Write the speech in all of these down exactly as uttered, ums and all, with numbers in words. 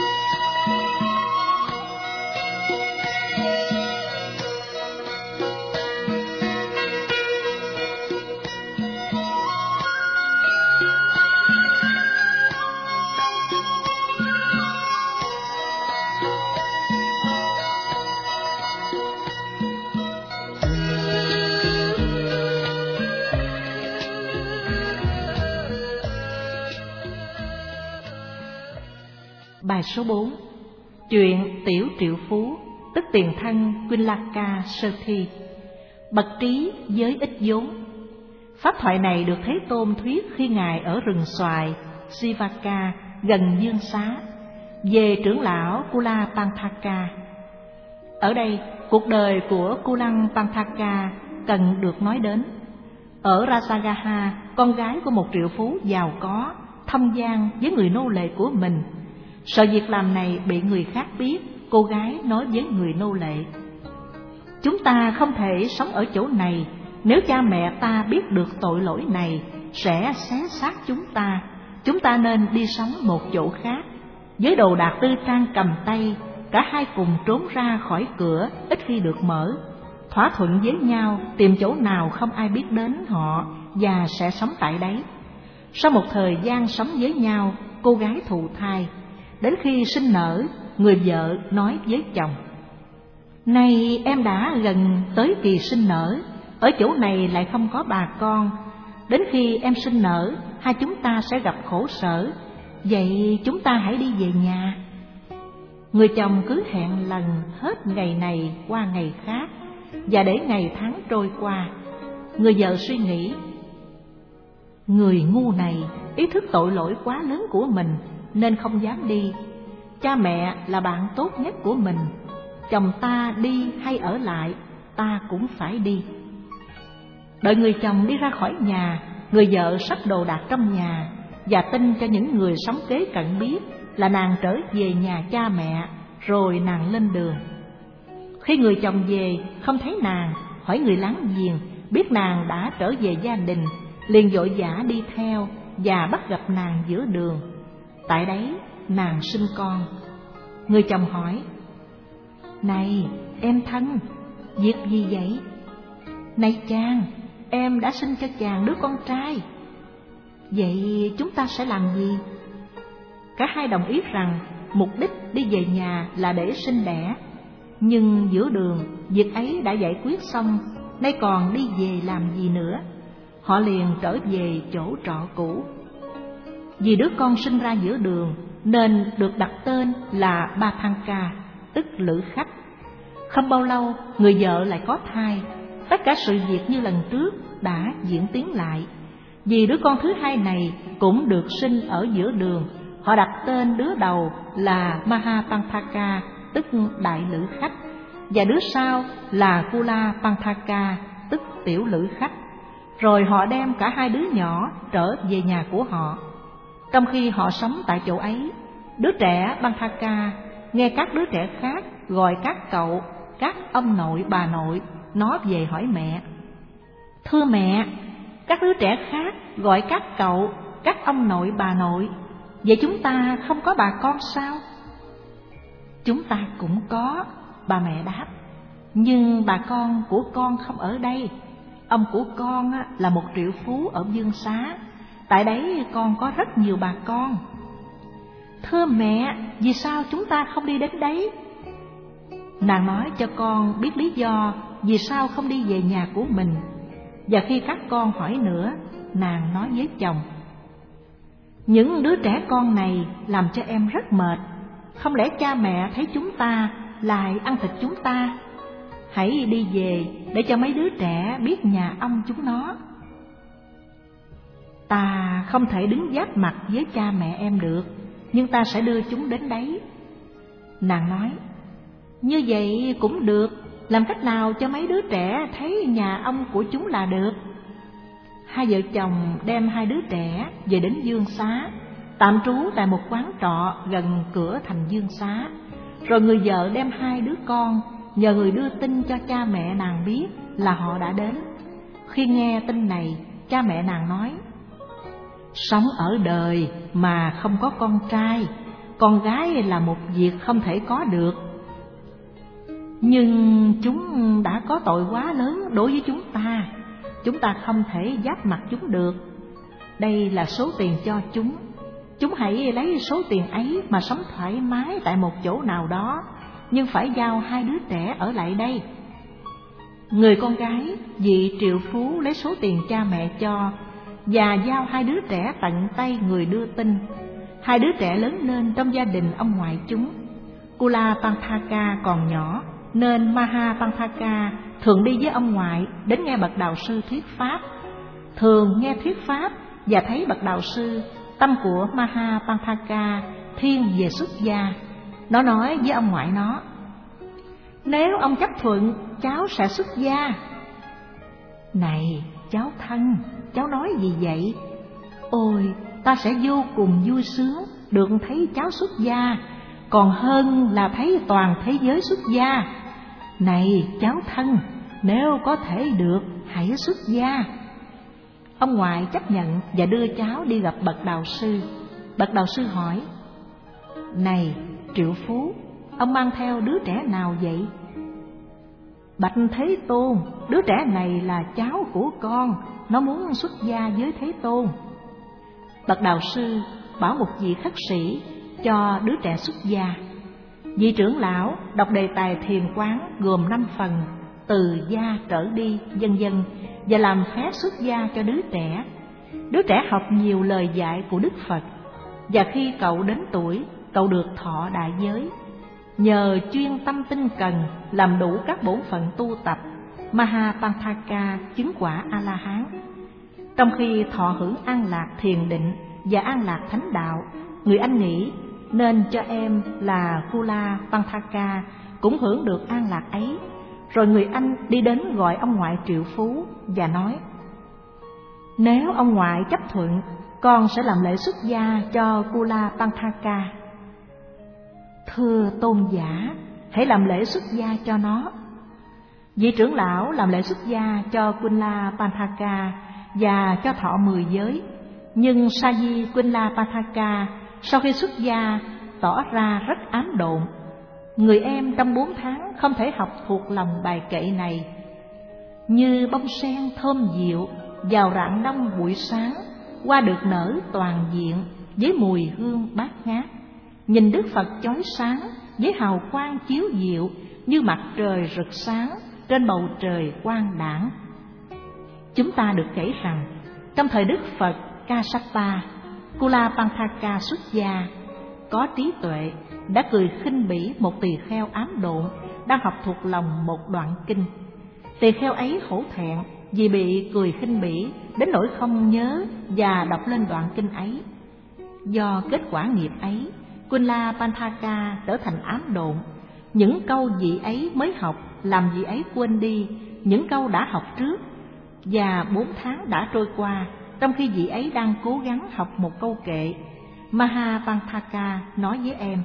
Bài số bốn. Chuyện Tiểu Triệu Phú, tức tiền thân Quinlaka sơ thi. Bậc trí với ít vốn. Pháp thoại này được Thế Tôn thuyết khi Ngài ở rừng xoài Sivaka gần Dương Xá, về trưởng lão Kulapanthaka. Ở đây, cuộc đời của Kulapanthaka cần được nói đến. Ở Rajagaha, con gái của một triệu phú giàu có thông gian với người nô lệ của mình. Sợ việc làm này bị người khác biết, cô gái nói với người nô lệ: chúng ta không thể sống ở chỗ này, nếu cha mẹ ta biết được tội lỗi này sẽ xé xác chúng ta. Chúng ta nên đi sống một chỗ khác. Với đồ đạc tư trang cầm tay, cả hai cùng trốn ra khỏi cửa ít khi được mở, thỏa thuận với nhau tìm chỗ nào không ai biết đến họ và sẽ sống tại đấy. Sau một thời gian sống với nhau, cô gái thụ thai. Đến khi sinh nở, người vợ nói với chồng: này em đã gần tới kỳ sinh nở, ở chỗ này lại không có bà con. Đến khi em sinh nở, hai chúng ta sẽ gặp khổ sở. Vậy chúng ta hãy đi về nhà. Người chồng cứ hẹn lần hết ngày này qua ngày khác, và để ngày tháng trôi qua. Người vợ suy nghĩ: người ngu này ý thức tội lỗi quá lớn của mình nên không dám đi. Cha mẹ là bạn tốt nhất của mình, chồng ta đi hay ở lại, ta cũng phải đi. Đợi người chồng đi ra khỏi nhà, người vợ xách đồ đạc trong nhà và tin cho những người sống kế cận biết là nàng trở về nhà cha mẹ, rồi nàng lên đường. Khi người chồng về không thấy nàng, hỏi người láng giềng, biết nàng đã trở về gia đình, liền vội vã đi theo và bắt gặp nàng giữa đường. Tại đấy nàng sinh con. Người chồng hỏi: này em thân, việc gì vậy? Này chàng, em đã sinh cho chàng đứa con trai. Vậy chúng ta sẽ làm gì? Cả hai đồng ý rằng mục đích đi về nhà là để sinh đẻ. Nhưng giữa đường, việc ấy đã giải quyết xong, nay còn đi về làm gì nữa? Họ liền trở về chỗ trọ cũ. Vì đứa con sinh ra giữa đường nên được đặt tên là Bathanka, tức lữ khách. Không bao lâu, người vợ lại có thai. Tất cả sự việc như lần trước đã diễn tiến lại. Vì đứa con thứ hai này cũng được sinh ở giữa đường, họ đặt tên đứa đầu là Mahapanthaka, tức đại lữ khách, và đứa sau là Kulapanthaka, tức tiểu lữ khách. Rồi họ đem cả hai đứa nhỏ trở về nhà của họ. Trong khi họ sống tại chỗ ấy, đứa trẻ Panthaka nghe các đứa trẻ khác gọi các cậu, các ông nội bà nội, nó về hỏi mẹ: thưa mẹ, các đứa trẻ khác gọi các cậu, các ông nội bà nội, vậy chúng ta không có bà con sao? Chúng ta cũng có, bà mẹ đáp, nhưng bà con của con không ở đây. Ông của con là một triệu phú ở Dương Xá, tại đấy con có rất nhiều bà con. Thưa mẹ, vì sao chúng ta không đi đến đấy? Nàng nói cho con biết lý do vì sao không đi về nhà của mình. Và khi các con hỏi nữa, nàng nói với chồng: những đứa trẻ con này làm cho em rất mệt. Không lẽ cha mẹ thấy chúng ta lại ăn thịt chúng ta? Hãy đi về để cho mấy đứa trẻ biết nhà ông chúng nó. Ta không thể đứng giáp mặt với cha mẹ em được, nhưng ta sẽ đưa chúng đến đấy. Nàng nói: như vậy cũng được, làm cách nào cho mấy đứa trẻ thấy nhà ông của chúng là được. Hai vợ chồng đem hai đứa trẻ về đến Dương Xá, tạm trú tại một quán trọ gần cửa thành Dương Xá. Rồi người vợ đem hai đứa con nhờ người đưa tin cho cha mẹ nàng biết là họ đã đến. Khi nghe tin này, cha mẹ nàng nói: sống ở đời mà không có con trai, con gái là một việc không thể có được. Nhưng chúng đã có tội quá lớn đối với chúng ta, chúng ta không thể giáp mặt chúng được. Đây là số tiền cho chúng, chúng hãy lấy số tiền ấy mà sống thoải mái tại một chỗ nào đó, nhưng phải giao hai đứa trẻ ở lại đây. Người con gái vị triệu phú lấy số tiền cha mẹ cho và giao hai đứa trẻ tận tay người đưa tin. Hai đứa trẻ lớn lên trong gia đình ông ngoại chúng. Kulapanthaka còn nhỏ nên Mahapanthaka thường đi với ông ngoại đến nghe bậc đạo sư thuyết pháp. Thường nghe thuyết pháp và thấy bậc đạo sư, tâm của Mahapanthaka thiên về xuất gia. Nó nói với ông ngoại nó: nếu ông chấp thuận, cháu sẽ xuất gia. Này cháu thân, cháu nói gì vậy? Ôi, ta sẽ vô cùng vui sướng được thấy cháu xuất gia, còn hơn là thấy toàn thế giới xuất gia. Này cháu thân, nếu có thể được, hãy xuất gia. Ông ngoại chấp nhận và đưa cháu đi gặp bậc đạo sư. Bậc đạo sư hỏi: này triệu phú, ông mang theo đứa trẻ nào vậy? Bạch Thế Tôn, đứa trẻ này là cháu của con, nó muốn xuất gia với Thế Tôn. Bậc đạo sư bảo một vị khất sĩ cho đứa trẻ xuất gia. Vị trưởng lão đọc đề tài thiền quán gồm năm phần, từ gia trở đi, vân vân, và làm phép xuất gia cho đứa trẻ. Đứa trẻ học nhiều lời dạy của Đức Phật, và khi cậu đến tuổi, cậu được thọ đại giới. Nhờ chuyên tâm tinh cần làm đủ các bổn phận tu tập, Mahapanthaka chứng quả A-la-hán. Trong khi thọ hưởng an lạc thiền định và an lạc thánh đạo, người anh nghĩ nên cho em là Kulapanthaka cũng hưởng được an lạc ấy. Rồi người anh đi đến gọi ông ngoại triệu phú và nói: nếu ông ngoại chấp thuận, con sẽ làm lễ xuất gia cho Kulapanthaka. Thưa tôn giả, hãy làm lễ xuất gia cho nó. Vị trưởng lão làm lễ xuất gia cho Kulapanthaka và cho thọ mười giới. Nhưng Saji Kulapanthaka sau khi xuất gia tỏ ra rất ám độn. Người em trong bốn tháng không thể học thuộc lòng bài kệ này: như bông sen thơm dịu vào rạng đông buổi sáng, hoa được nở toàn diện với mùi hương bát ngát. Nhìn Đức Phật chói sáng với hào quang chiếu diệu như mặt trời rực sáng trên bầu trời quang đãng. Chúng ta được kể rằng trong thời Đức Phật Kassapa, Kulapanthaka xuất gia, có trí tuệ, đã cười khinh bỉ một tỳ kheo ám độn đang học thuộc lòng một đoạn kinh. Tỳ kheo ấy hổ thẹn vì bị cười khinh bỉ đến nỗi không nhớ và đọc lên đoạn kinh ấy. Do kết quả nghiệp ấy, Kulapanthaka trở thành ám độn. Những câu vị ấy mới học làm vị ấy quên đi những câu đã học trước, và bốn tháng đã trôi qua trong khi vị ấy đang cố gắng học một câu kệ. Mahapanthaka nói với em: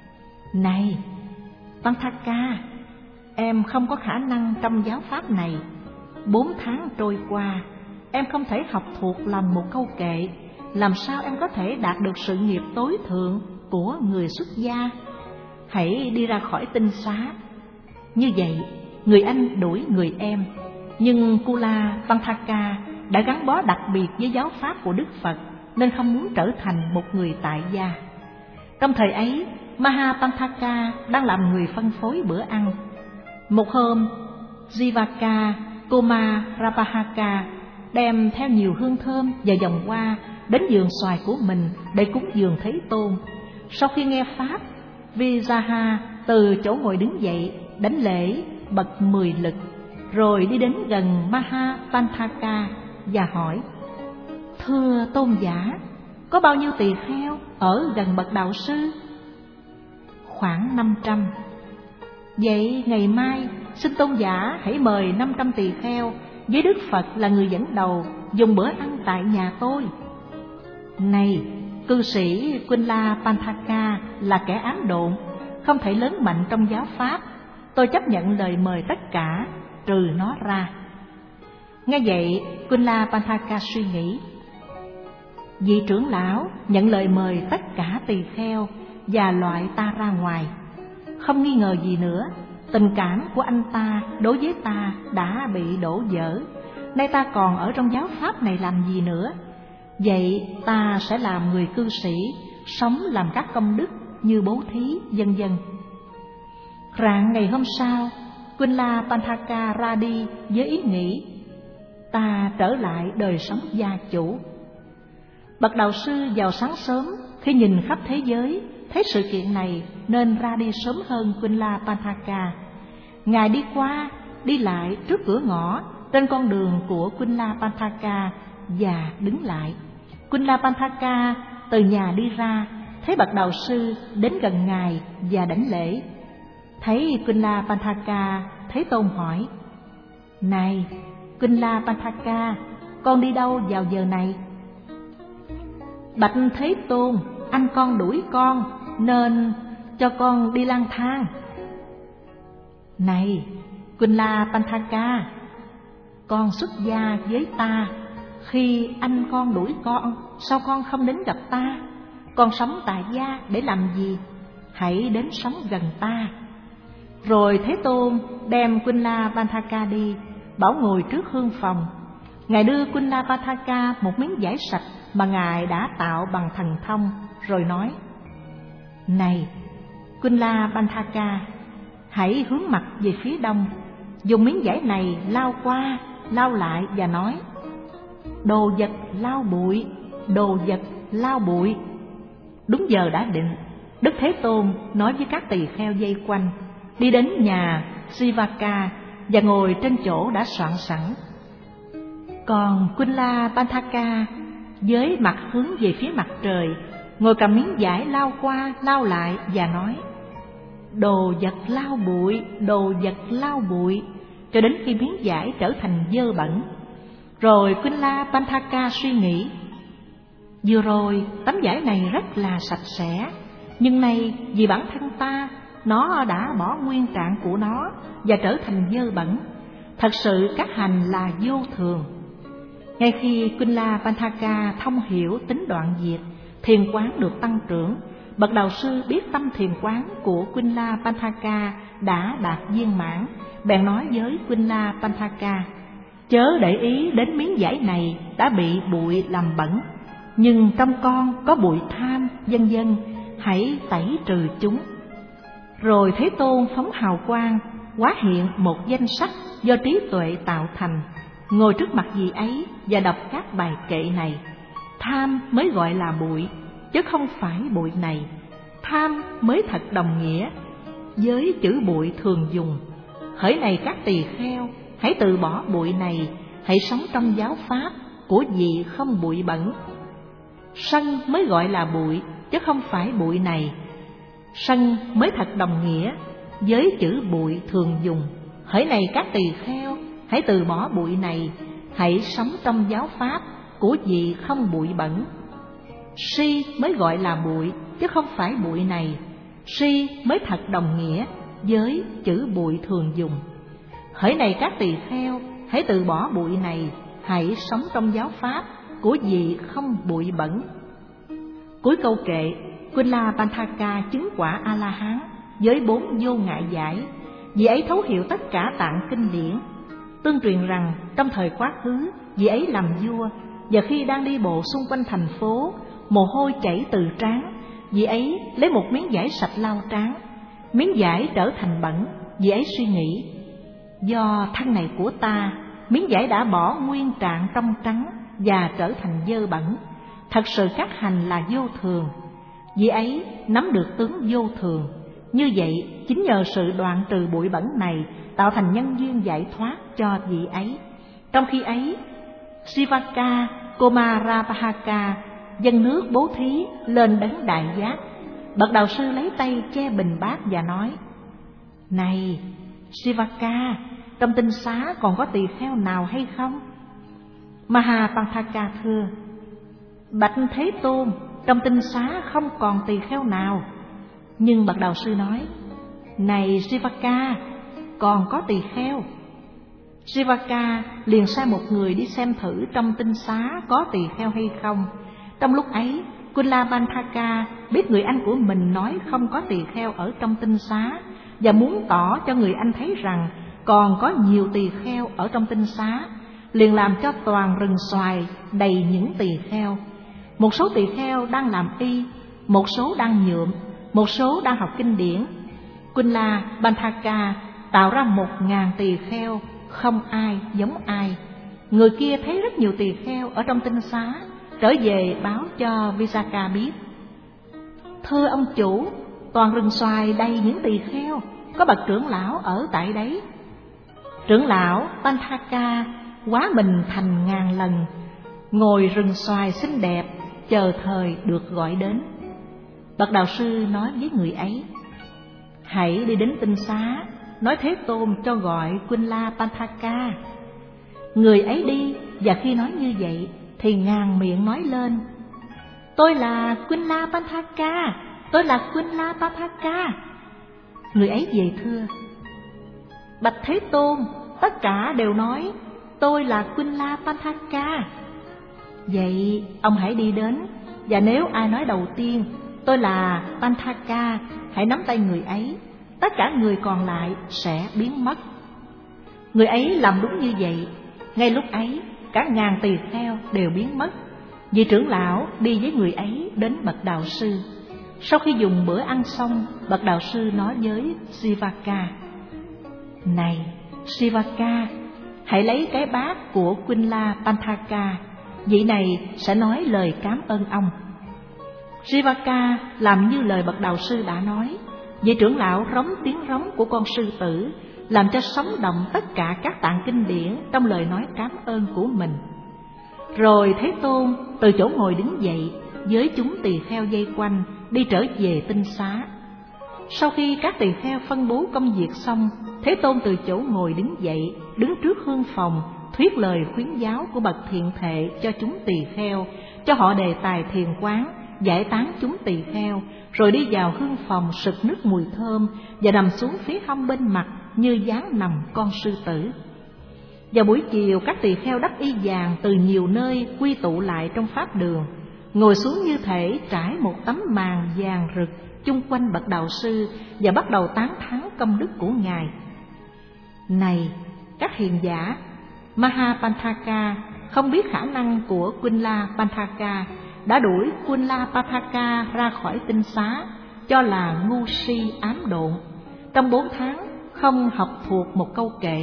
này Panthaka, em không có khả năng trong giáo pháp này. Bốn tháng trôi qua, em không thể học thuộc lòng một câu kệ, làm sao em có thể đạt được sự nghiệp tối thượng của người xuất gia? Hãy đi ra khỏi tinh xá. Như vậy, người anh đuổi người em, nhưng Kulapanthaka đã gắn bó đặc biệt với giáo pháp của Đức Phật nên không muốn trở thành một người tại gia. Trong thời ấy, Mahapanthaka đang làm người phân phối bữa ăn. Một hôm, Jivaka Kumarapahaka đem theo nhiều hương thơm và vòng hoa đến vườn xoài của mình để cúng dường Thế Tôn. Sau khi nghe pháp, Vijaha từ chỗ ngồi đứng dậy đánh lễ bật mười lực, rồi đi đến gần Mahapanthaka và hỏi: thưa tôn giả, có bao nhiêu tỳ kheo ở gần bậc đạo sư? Khoảng năm trăm. Vậy ngày mai xin tôn giả hãy mời năm trăm tỳ kheo với Đức Phật là người dẫn đầu dùng bữa ăn tại nhà tôi. Này, cư sĩ Kulapanthaka là kẻ ám độn, không thể lớn mạnh trong giáo pháp. Tôi chấp nhận lời mời tất cả, trừ nó ra. Nghe vậy, Kulapanthaka suy nghĩ: vị trưởng lão nhận lời mời tất cả tỳ kheo, và loại ta ra ngoài. Không nghi ngờ gì nữa, tình cảm của anh ta đối với ta đã bị đổ vỡ. Nay ta còn ở trong giáo pháp này làm gì nữa? Vậy ta sẽ làm người cư sĩ, sống làm các công đức như bố thí, vân vân. Rạng ngày hôm sau, Kunlapantaka ra đi với ý nghĩ ta trở lại đời sống gia chủ. Bậc đạo sư vào sáng sớm, khi nhìn khắp thế giới, thấy sự kiện này nên ra đi sớm hơn Kunlapantaka. Ngài đi qua, đi lại trước cửa ngõ trên con đường của Kunlapantaka và đứng lại. Kunlapantaka từ nhà đi ra, thấy bậc đạo sư đến gần ngài và đảnh lễ. Thấy Kunlapantaka, Thế Tôn hỏi: Này Kunlapantaka, con đi đâu vào giờ này? Bạch Thế Tôn, anh con đuổi con nên cho con đi lang thang. Này Kunlapantaka, con xuất gia với ta, khi anh con đuổi con, sao con không đến gặp ta? Con sống tại gia để làm gì? Hãy đến sống gần ta. Rồi Thế Tôn đem Kunlapantaka đi, bảo ngồi trước hương phòng. Ngài đưa Kunlapantaka một miếng vải sạch mà Ngài đã tạo bằng thần thông, rồi nói: Này Kunlapantaka, hãy hướng mặt về phía đông, dùng miếng vải này lau qua, lau lại và nói: Đồ vật lau bụi, đồ vật lau bụi. Đúng giờ đã định, Đức Thế Tôn nói với các tỳ kheo vây quanh, đi đến nhà Sivaka và ngồi trên chỗ đã soạn sẵn. Còn Kunlapantaka với mặt hướng về phía mặt trời, ngồi cầm miếng vải lau qua lau lại và nói: Đồ vật lau bụi, đồ vật lau bụi, cho đến khi miếng vải trở thành dơ bẩn. Rồi Kunlapantaka suy nghĩ: Vừa rồi tấm vải này rất là sạch sẽ, nhưng nay vì bản thân ta, nó đã bỏ nguyên trạng của nó và trở thành dơ bẩn. Thật sự các hành là vô thường. Ngay khi Kunlapantaka thông hiểu tính đoạn diệt, thiền quán được tăng trưởng, bậc đạo sư biết tâm thiền quán của Kunlapantaka đã đạt viên mãn, bèn nói với Kunlapantaka: Chớ để ý đến miếng vải này đã bị bụi làm bẩn, nhưng trong con có bụi tham, vân vân, hãy tẩy trừ chúng. Rồi Thế Tôn phóng hào quang, hóa hiện một danh sách do trí tuệ tạo thành, ngồi trước mặt vị ấy và đọc các bài kệ này: Tham mới gọi là bụi, chứ không phải bụi này. Tham mới thật đồng nghĩa với chữ bụi thường dùng. Hỡi này các tỳ kheo, hãy từ bỏ bụi này, hãy sống trong giáo pháp của vị không bụi bẩn. Sân mới gọi là bụi, chứ không phải bụi này. Sân mới thật đồng nghĩa với chữ bụi thường dùng. Hỡi này các tỳ kheo, hãy từ bỏ bụi này, hãy sống trong giáo pháp của vị không bụi bẩn. Si mới gọi là bụi, chứ không phải bụi này. Si mới thật đồng nghĩa với chữ bụi thường dùng. Hỡi này các tỳ kheo, hãy từ bỏ bụi này, hãy sống trong giáo pháp của vị không bụi bẩn. Cuối câu kệ, Kunlapantaka chứng quả A-la-hán với bốn vô ngại giải. Vị ấy thấu hiểu tất cả tạng kinh điển. Tương truyền rằng trong thời quá khứ, vị ấy làm vua, và khi đang đi bộ xung quanh thành phố, mồ hôi chảy từ trán. Vị ấy lấy một miếng vải sạch lau trán, miếng vải trở thành bẩn. Vị ấy suy nghĩ: Do thân này của ta, miếng vải đã bỏ nguyên trạng trong trắng và trở thành dơ bẩn. Thật sự các hành là vô thường. Vị ấy nắm được tướng vô thường. Như vậy, chính nhờ sự đoạn trừ bụi bẩn này tạo thành nhân duyên giải thoát cho vị ấy. Trong khi ấy, Sivaka Komarapahaka dâng nước bố thí lên đấng đại giác. Bậc đạo sư lấy tay che bình bát và nói: Này Sivaka, trong tinh xá còn có tỳ kheo nào hay không? Mahapanthaka thưa: Bạch Thế Tôn, trong tinh xá không còn tỳ kheo nào. Nhưng bậc đạo sư nói: Này Sivaka, còn có tỳ kheo. Sivaka liền sai một người đi xem thử trong tinh xá có tỳ kheo hay không. Trong lúc ấy, Kunla Panthaka biết người anh của mình nói không có tỳ kheo ở trong tinh xá, và muốn tỏ cho người anh thấy rằng còn có nhiều tỳ kheo ở trong tinh xá, liền làm cho toàn rừng xoài đầy những tỳ kheo. Một số tỳ kheo đang làm y, một số đang nhuộm, một số đang học kinh điển. Kunla Panthaka tạo ra một ngàn tỳ kheo, không ai giống ai. Người kia thấy rất nhiều tỳ kheo ở trong tinh xá, trở về báo cho Visakha biết: thưa ông chủ, toàn rừng xoài đầy những tỳ kheo, có bậc trưởng lão ở tại đấy. Trưởng lão Panthaka hóa mình thành ngàn lần, ngồi rừng xoài xinh đẹp, chờ thời được gọi đến. Bậc đạo sư nói với người ấy: hãy đi đến tinh xá, nói Thế Tôn cho gọi Kunla Panthaka. Người ấy đi, và khi nói như vậy thì ngàn miệng nói lên: tôi là Kunla Panthaka, tôi là Kunla Panthaka. Người ấy về thưa: bạch Thế Tôn, tất cả đều nói tôi là Kunla Panthaka. Vậy ông hãy đi đến, và nếu ai nói đầu tiên tôi là Panthaka, hãy nắm tay người ấy, tất cả người còn lại sẽ biến mất. Người ấy làm đúng như vậy. Ngay lúc ấy cả ngàn tỳ kheo đều biến mất. Vị trưởng lão đi với người ấy đến bậc đạo sư. Sau khi dùng bữa ăn xong, bậc đạo sư nói với Sivaka: này Sivaka, hãy lấy cái bát của Kunla Panthaka, vị này sẽ nói lời cảm ơn ông. Sivaka làm như lời bậc đạo sư đã nói. Vị trưởng lão rống tiếng rống của con sư tử, làm cho sống động tất cả các tạng kinh điển trong lời nói cảm ơn của mình. Rồi Thế Tôn từ chỗ ngồi đứng dậy, với chúng tỳ kheo vây quanh, đi trở về tinh xá. Sau khi các tỳ kheo phân bố công việc xong, Thế Tôn từ chỗ ngồi đứng dậy, đứng trước hương phòng, thuyết lời khuyến giáo của bậc thiện thệ cho chúng tỳ kheo, cho họ đề tài thiền quán, giải tán chúng tỳ kheo, rồi đi vào hương phòng sực nước mùi thơm và nằm xuống phía hông bên mặt như dáng nằm con sư tử. Vào buổi chiều, các tỳ kheo đắp y vàng từ nhiều nơi quy tụ lại trong pháp đường, ngồi xuống như thể trải một tấm màn vàng rực chung quanh bậc đạo sư và bắt đầu tán thán công đức của ngài. Này các hiền giả, Mahapanthaka không biết khả năng của Kunla Panthaka đã đuổi Kunla Panthaka ra khỏi tinh xá, cho là ngu si ám độn, trong bốn tháng không học thuộc một câu kệ.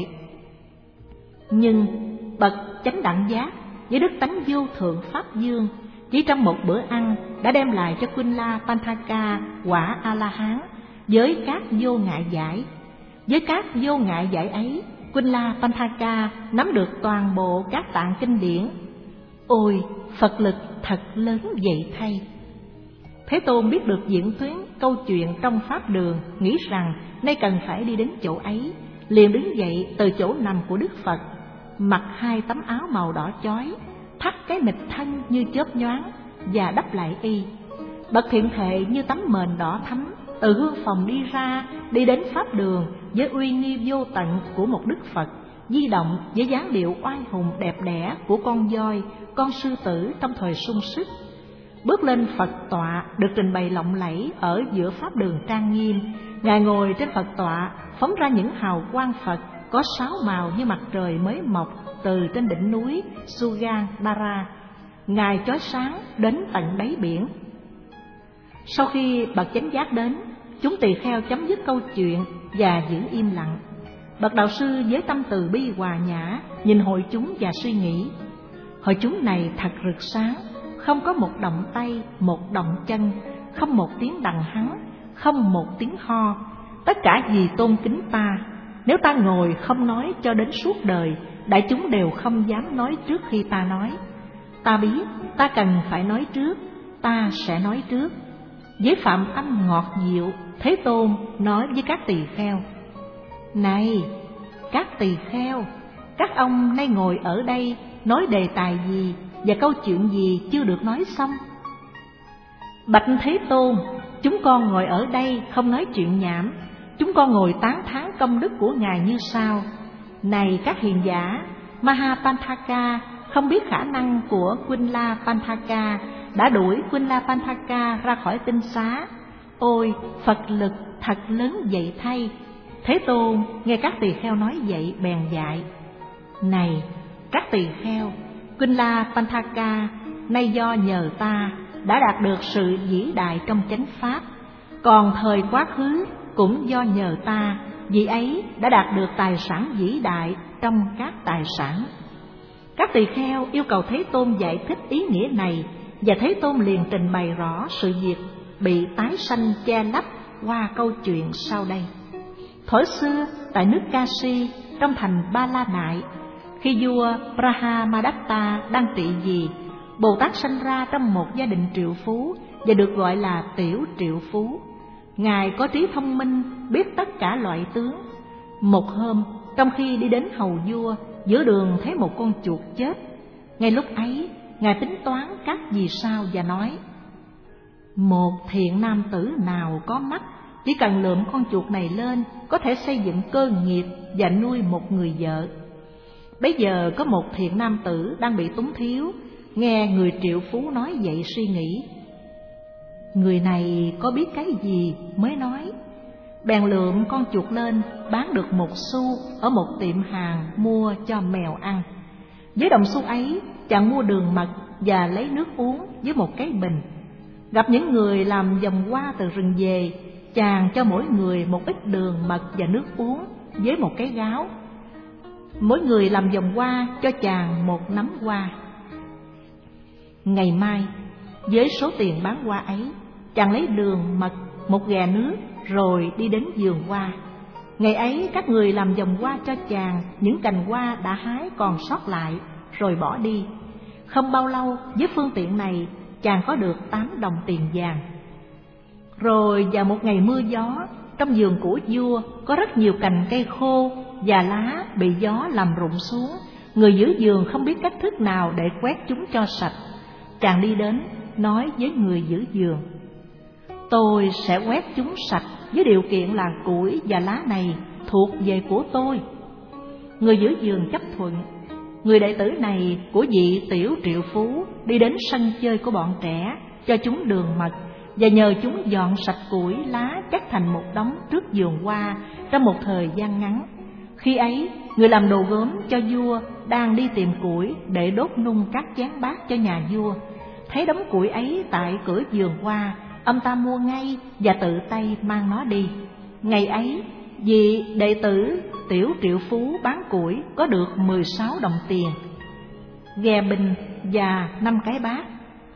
Nhưng bậc chánh đẳng giác với đức tánh vô thượng pháp dương, chỉ trong một bữa ăn đã đem lại cho Kunla Panthaka quả A-la-hán với các vô ngại giải. Với các vô ngại giải ấy, Kunla Panthaka nắm được toàn bộ các tạng kinh điển. Ôi, Phật lực thật lớn vậy thay! Thế Tôn biết được diễn thuyết câu chuyện trong pháp đường, nghĩ rằng nay cần phải đi đến chỗ ấy, liền đứng dậy từ chỗ nằm của Đức Phật, mặc hai tấm áo màu đỏ chói, thắt cái nịt thân như chớp nhoáng và đắp lại y. Bậc thiện thệ như tấm mền đỏ thắm từ hương phòng đi ra, đi đến pháp đường với uy nghi vô tận của một Đức Phật, di động với dáng điệu oai hùng đẹp đẽ của con voi, con sư tử trong thời sung sức. Bước lên Phật tọa được trình bày lộng lẫy ở giữa pháp đường trang nghiêm. Ngài ngồi trên Phật tọa, phóng ra những hào quang Phật có sáu màu như mặt trời mới mọc từ trên đỉnh núi Sugandhara. Ngài chói sáng đến tận đáy biển. Sau khi bậc chánh giác đến, chúng tỳ kheo chấm dứt câu chuyện và giữ im lặng. Bậc đạo sư với tâm từ bi hòa nhã nhìn hội chúng và suy nghĩ: hội chúng này thật rực sáng, không có một động tay, một động chân, không một tiếng đằng hắng, không một tiếng ho. Tất cả vì tôn kính ta. Nếu ta ngồi không nói cho đến suốt đời, đại chúng đều không dám nói trước khi ta nói. Ta biết ta cần phải nói trước, ta sẽ nói trước. Với phạm âm ngọt dịu, Thế Tôn nói với các tỳ kheo: này các tỳ kheo, các ông nay ngồi ở đây nói đề tài gì và câu chuyện gì chưa được nói xong? Bạch Thế Tôn, chúng con ngồi ở đây không nói chuyện nhảm, chúng con ngồi tán thán công đức của Ngài như sau. Này các hiền giả, Mahapanthaka không biết khả năng của Kunla Panthaka đã đuổi Quinlapantaka ra khỏi tinh xá. Ôi, Phật lực thật lớn vậy thay! Thế Tôn nghe các tỳ kheo nói vậy bèn dạy: Này các tỳ kheo, Quinlapantaka nay do nhờ ta đã đạt được sự vĩ đại trong chánh pháp, còn thời quá khứ cũng do nhờ ta, vị ấy đã đạt được tài sản vĩ đại trong các tài sản. Các tỳ kheo yêu cầu Thế Tôn giải thích ý nghĩa này, và Thế Tôn liền trình bày rõ sự việc bị tái sanh che lấp qua câu chuyện sau đây. Thuở xưa tại nước Kashi, trong thành Ba La Nại, khi vua Brahmadatta đang trị vì, Bồ Tát sanh ra trong một gia đình triệu phú và được gọi là Tiểu Triệu Phú. Ngài có trí thông minh, biết tất cả loại tướng. Một hôm, trong khi đi đến hầu vua, giữa đường thấy một con chuột chết. Ngay lúc ấy, Ngài tính toán các vì sao và nói: Một thiện nam tử nào có mắt, chỉ cần lượm con chuột này lên, có thể xây dựng cơ nghiệp và nuôi một người vợ. Bấy giờ có một thiện nam tử đang bị túng thiếu, nghe người triệu phú nói vậy suy nghĩ: Người này có biết cái gì mới nói. Bèn lượm con chuột lên, bán được một xu ở một tiệm hàng mua cho mèo ăn. Với đồng xu ấy, chàng mua đường mật và lấy nước uống với một cái bình. Gặp những người làm vòng hoa từ rừng về, chàng cho mỗi người một ít đường mật và nước uống với một cái gáo. Mỗi người làm vòng hoa cho chàng một nắm hoa. Ngày mai, với số tiền bán hoa ấy, chàng lấy đường mật, một ghè nước, rồi đi đến vườn hoa. Ngày ấy các người làm vòng hoa cho chàng những cành hoa đã hái còn sót lại, rồi bỏ đi. Không bao lâu, với phương tiện này, chàng có được tám đồng tiền vàng. Rồi vào một ngày mưa gió, trong vườn của vua có rất nhiều cành cây khô và lá bị gió làm rụng xuống. Người giữ vườn không biết cách thức nào để quét chúng cho sạch. Chàng đi đến, nói với người giữ vườn: Tôi sẽ quét chúng sạch với điều kiện là củi và lá này thuộc về của tôi. Người giữ vườn chấp thuận. Người đệ tử này của vị Tiểu Triệu Phú đi đến sân chơi của bọn trẻ, cho chúng đường mật và nhờ chúng dọn sạch củi lá chất thành một đống trước vườn hoa trong một thời gian ngắn. Khi ấy, người làm đồ gốm cho vua đang đi tìm củi để đốt nung các chén bát cho nhà vua. Thấy đống củi ấy tại cửa vườn hoa, ông ta mua ngay và tự tay mang nó đi. Ngày ấy, vị đệ tử Tiểu Triệu Phú bán củi có được mười sáu đồng tiền, ghè bình và năm cái bát.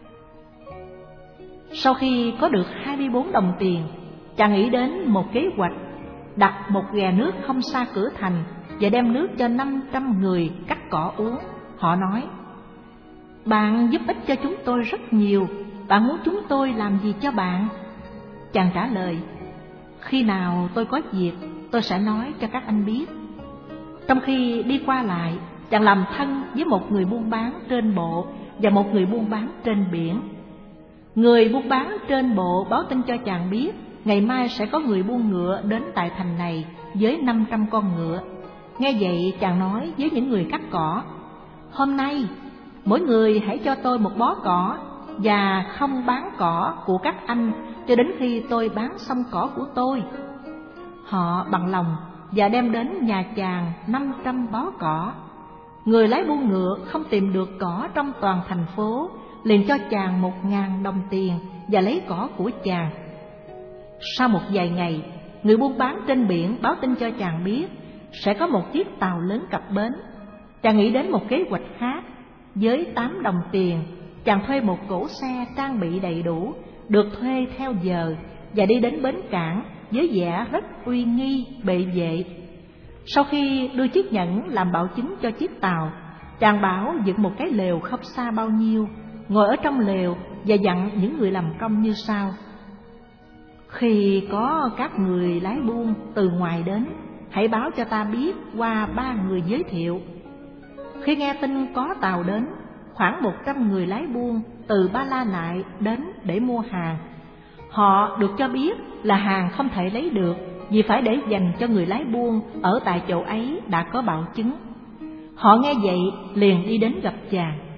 Sau khi có được hai mươi bốn đồng tiền, chàng nghĩ đến một kế hoạch, đặt một ghè nước không xa cửa thành và đem nước cho năm trăm người cắt cỏ uống. Họ nói: Bạn giúp ích cho chúng tôi rất nhiều, bạn muốn chúng tôi làm gì cho bạn? Chàng trả lời: Khi nào tôi có việc, tôi sẽ nói cho các anh biết. Trong khi đi qua lại, chàng làm thân với một người buôn bán trên bộ và một người buôn bán trên biển. Người buôn bán trên bộ báo tin cho chàng biết ngày mai sẽ có người buôn ngựa đến tại thành này với năm trăm con ngựa. Nghe vậy, chàng nói với những người cắt cỏ: Hôm nay mỗi người hãy cho tôi một bó cỏ, và không bán cỏ của các anh cho đến khi tôi bán xong cỏ của tôi. Họ bằng lòng và đem đến nhà chàng năm trăm bó cỏ. Người lái buôn ngựa không tìm được cỏ trong toàn thành phố, liền cho chàng một ngàn đồng tiền và lấy cỏ của chàng. Sau một vài ngày, người buôn bán trên biển báo tin cho chàng biết sẽ có một chiếc tàu lớn cập bến. Chàng nghĩ đến một kế hoạch khác. Với tám đồng tiền, chàng thuê một cỗ xe trang bị đầy đủ, được thuê theo giờ, và đi đến bến cảng với vẻ rất uy nghi bệ vệ. Sau khi đưa chiếc nhẫn làm bảo chứng cho chiếc tàu, chàng bảo dựng một cái lều không xa bao nhiêu, ngồi ở trong lều và dặn những người làm công như sau: Khi có các người lái buôn từ ngoài đến, hãy báo cho ta biết qua ba người giới thiệu. Khi nghe tin có tàu đến, khoảng một trăm người lái buôn từ Ba La Nại đến để mua hàng. Họ được cho biết là hàng không thể lấy được vì phải để dành cho người lái buôn ở tại chỗ ấy đã có bảo chứng. Họ nghe vậy liền đi đến gặp chàng.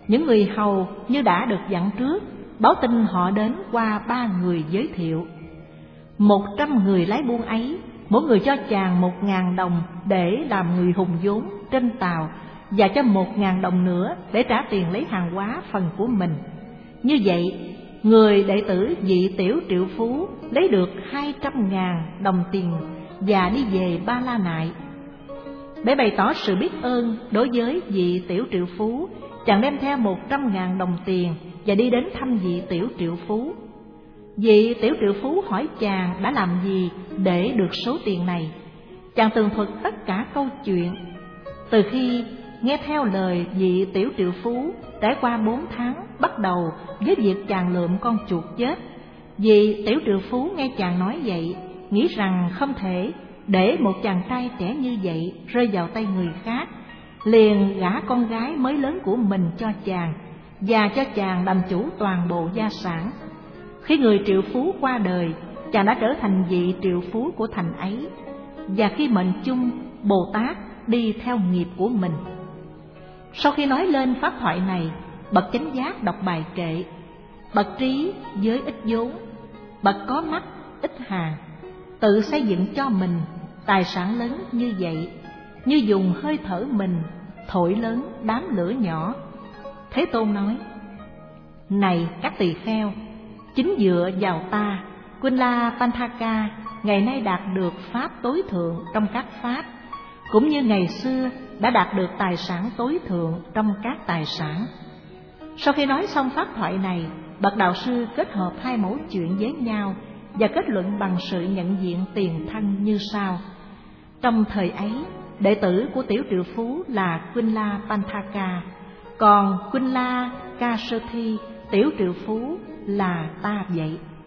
Những người hầu như đã được dặn trước, báo tin họ đến qua ba người giới thiệu. Một trăm người lái buôn ấy, mỗi người cho chàng một ngàn đồng để làm người hùng vốn trên tàu, và cho một ngàn đồng nữa để trả tiền lấy hàng hóa phần của mình. Như vậy, người đệ tử vị tiểu triệu phú lấy được hai trăm ngàn đồng tiền và đi về Ba La Nại. Để bày tỏ sự biết ơn đối với vị tiểu triệu phú, chàng đem theo một trăm ngàn đồng tiền và đi đến thăm vị tiểu triệu phú. Vị tiểu triệu phú hỏi chàng đã làm gì để được số tiền này. Chàng tường thuật tất cả câu chuyện. Từ khi nghe theo lời vị tiểu triệu phú, trải qua bốn tháng, bắt đầu với việc chàng lượm con chuột chết. Vị tiểu triệu phú nghe chàng nói vậy, nghĩ rằng không thể để một chàng trai trẻ như vậy rơi vào tay người khác, liền gả con gái mới lớn của mình cho chàng và cho chàng làm chủ toàn bộ gia sản. Khi người triệu phú qua đời, chàng đã trở thành vị triệu phú của thành ấy, và khi mệnh chung, Bồ Tát đi theo nghiệp của mình. Sau khi nói lên pháp thoại này, bậc chánh giác đọc bài kệ: bậc trí với ít vốn, bậc có mắt ít hàng, tự xây dựng cho mình tài sản lớn như vậy, như dùng hơi thở mình thổi lớn đám lửa nhỏ. Thế Tôn nói: này các tỳ kheo, chính dựa vào ta, Kunla Pantaka ngày nay đạt được pháp tối thượng trong các pháp, cũng như ngày xưa đã đạt được tài sản tối thượng trong các tài sản. Sau khi nói xong pháp thoại này, bậc đạo sư kết hợp hai mẫu chuyện với nhau và kết luận bằng sự nhận diện tiền thân như sau. Trong thời ấy, đệ tử của tiểu triệu phú là Kunla Pantaka, còn Kunla Kasathi tiểu triệu phú là ta vậy.